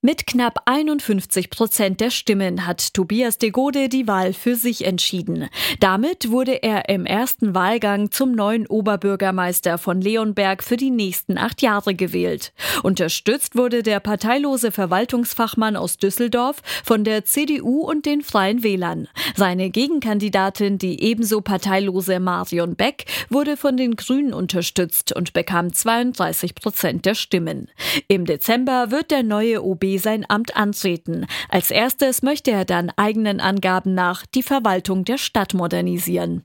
Mit knapp 51% der Stimmen hat Tobias Deggode die Wahl für sich entschieden. Damit wurde er im ersten Wahlgang zum neuen Oberbürgermeister von Leonberg für die nächsten 8 Jahre gewählt. Unterstützt wurde der parteilose Verwaltungsfachmann aus Düsseldorf von der CDU und den Freien Wählern. Seine Gegenkandidatin, die ebenso parteilose Marion Beck, wurde von den Grünen unterstützt und bekam 32% der Stimmen. Im Dezember wird der neue OB sein Amt antreten. Als erstes möchte er dann eigenen Angaben nach die Verwaltung der Stadt modernisieren.